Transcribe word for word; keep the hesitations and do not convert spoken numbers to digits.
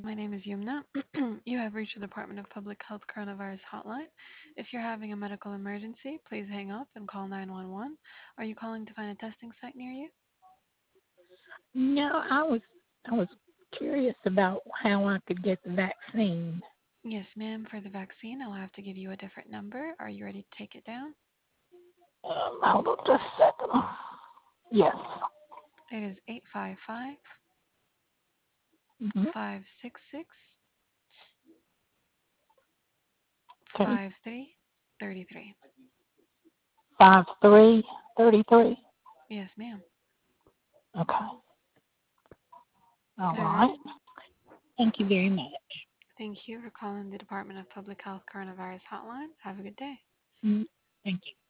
My name is Yumna. You have reached the Department of Public Health Coronavirus Hotline. If you're having a medical emergency, please hang up and call nine one one. Are you calling to find a testing site near you? No, I was I was curious about how I could get the vaccine. Yes, ma'am. For the vaccine, I'll have to give you a different number. Are you ready to take it down? Um, hold on just a second. Yes. It is eight five five, Mm-hmm. five six six, Okay. five three three three. Five three thirty three. Yes, ma'am. Okay. All All right. right. Thank you very much. Thank you for calling the Department of Public Health Coronavirus Hotline. Have a good day. Mm, Thank you.